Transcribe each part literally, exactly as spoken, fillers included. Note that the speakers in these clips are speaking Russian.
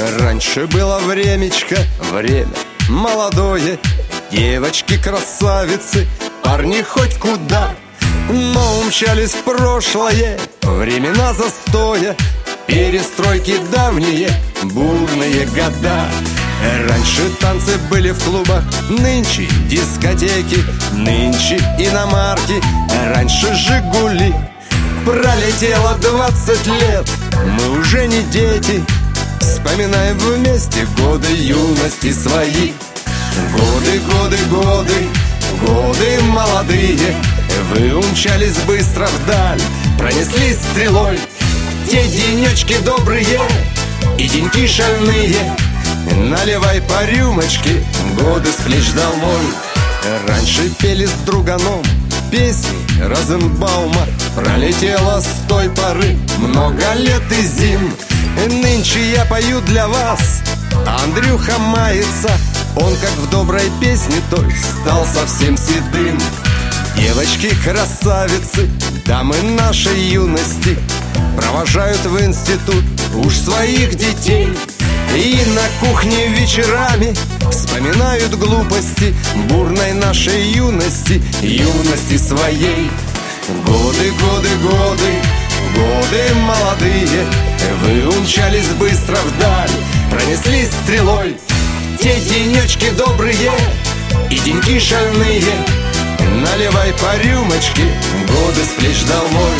Раньше было времечко, время молодое, девочки-красавицы, парни хоть куда. Но умчались в прошлое времена застоя, перестройки давние, бурные года. Раньше танцы были в клубах, нынче дискотеки, нынче иномарки, раньше Жигули. Пролетело двадцать лет, мы уже не дети, вспоминаем вместе годы юности свои. Годы, годы, годы, годы молодые, вы умчались быстро вдаль, пронеслись стрелой. Те денечки добрые и деньки шальные, наливай по рюмочке, годы с плеч долой. Раньше пели с друганом песни Розенбаума, пролетело с той поры много лет и зим. Нынче я пою для вас, Андрюха мается, он как в доброй песне той стал совсем седым. Девочки-красавицы, дамы нашей юности, провожают в институт уж своих детей. И на кухне вечерами вспоминают глупости бурной нашей юности, юности своей. Годы, годы, годы, годы молодые, вы умчались быстро вдаль, пронеслись стрелой. Те денечки добрые и деньки шальные, наливай по рюмочке, годы с плеч долой.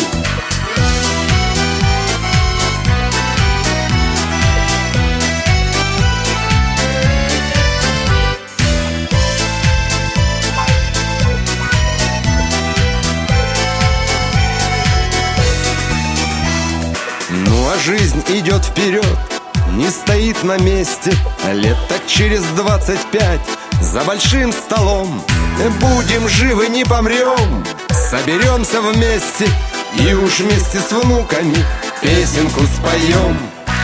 Ну а жизнь идет вперед, не стоит на месте. Лет так через двадцать пять за большим столом будем живы, не помрем, соберемся вместе и уж вместе с внуками песенку споем.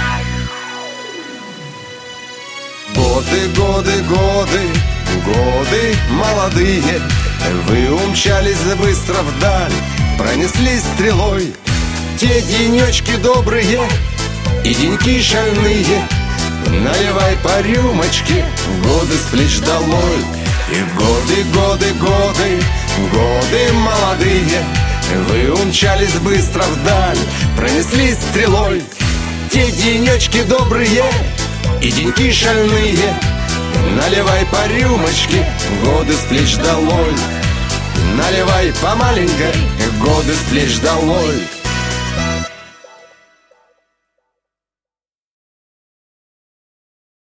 Годы, годы, годы, годы молодые, вы умчались быстро вдаль, пронеслись стрелой. Те денечки добрые и деньки шальные, наливай по рюмочке, годы с плеч долой. И годы, годы, годы, годы молодые, вы умчались быстро вдаль, пронеслись стрелой. Те денечки добрые и деньки шальные, наливай по рюмочке, годы с плеч долой. Наливай по маленькой, годы с плеч долой.